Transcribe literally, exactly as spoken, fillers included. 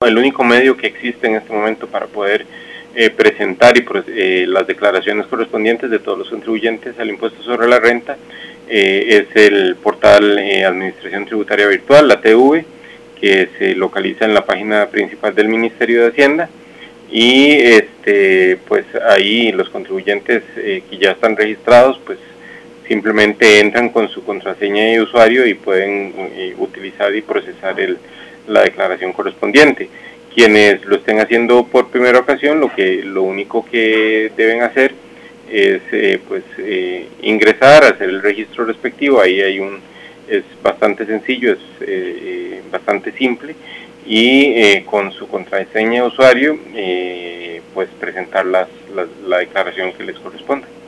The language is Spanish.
el único medio que existe en este momento para poder eh, presentar y, eh, las declaraciones correspondientes de todos los contribuyentes al impuesto sobre la renta. Eh, es el portal eh, Administración Tributaria Virtual, la T V, que se localiza en la página principal del Ministerio de Hacienda, y este pues ahí los contribuyentes eh, que ya están registrados pues simplemente entran con su contraseña de usuario y pueden eh, utilizar y procesar el, la declaración correspondiente. Quienes lo estén haciendo por primera ocasión, lo que lo único que deben hacer es eh, pues eh, ingresar, hacer el registro respectivo. Ahí hay un es bastante sencillo, es eh, bastante simple, y eh, con su contraseña de usuario eh, pues presentar las, las, la declaración que les corresponde.